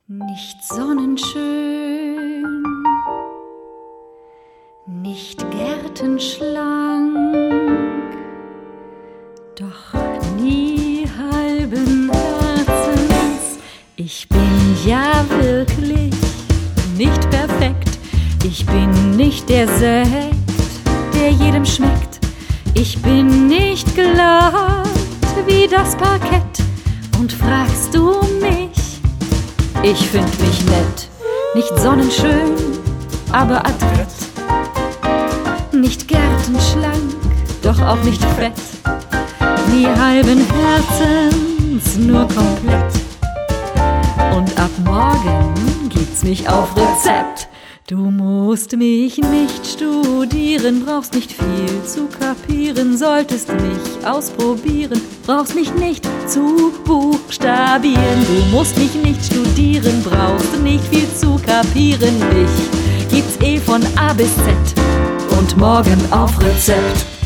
Nicht sonnenschön, nicht gärtenschlank, doch nie halben Herzens. Ich bin ja wirklich nicht perfekt, ich bin nicht der Sekt, der jedem schmeckt. Ich bin nicht glatt wie das Parkett. Und fragst du mich, ich find mich nett, nicht sonnenschön, aber adrett. Nicht gärtenschlank, doch auch nicht fett, nie halben Herzens, nur komplett. Und ab morgen gibt's mich auf Rezept. Du musst mich nicht studieren, brauchst nicht viel zu kapieren, solltest mich ausprobieren, brauchst mich nicht zu buchstabieren. Du musst mich nicht studieren, brauchst nicht viel zu kapieren. Mich gibt's von A bis Z und morgen auf Rezept.